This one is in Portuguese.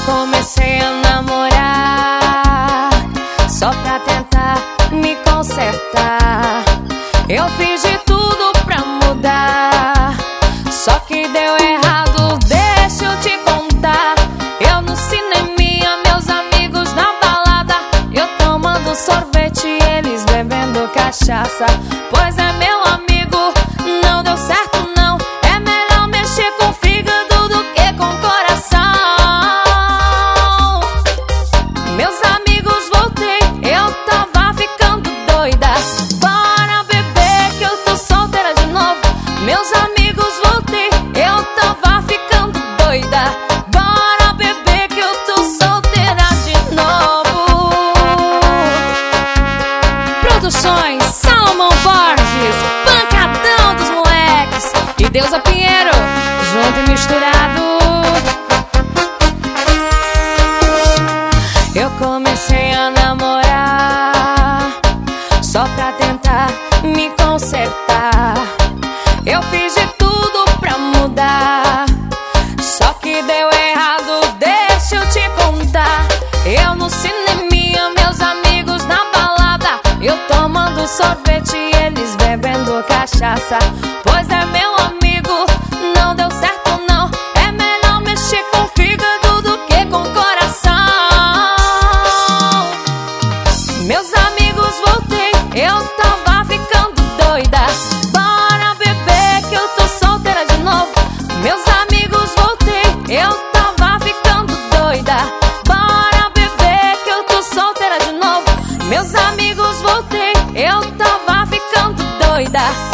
comecei a namorar só pra tentar me consertar. Eu fiz de tudo pra mudar, só que deu errado, deixa eu te contar. Eu no cinema, meus amigos na balada, eu tomando sorvete e eles bebendo cachaça. Pois é, meu amigo, não deu certo não. É melhor mexer com o fígado do que com o coração. Meus amigos, voltei, eu tava ficando doida. Bora beber que eu tô solteira de novo. Meus amigos, voltei, eu tava ficando doida. Bora beber que eu tô solteira de novo. Produções Salomão Borges, pancadão dos moleques, e Deusa Pinheiro, junto e misturado. Eu comecei a namorar só pra tentar me consertar. Eu fiz de tudo pra mudar, só que deu errado, deixa eu te contar. Eu no cinema, meus amigos na balada, eu tomando sorvete e eles bebendo cachaça. Pois é, meu amigo, não deu certo não. É melhor mexer com o fígado do que com o coração. Meus amigos, voltei, eu tava ficando doida. Bora beber que eu tô solteira de novo. Meus amigos, voltei, eu tava ficando doida. Bora beber que eu tô solteira de novo. Meus amigos, voltei, eu tava ficando doida.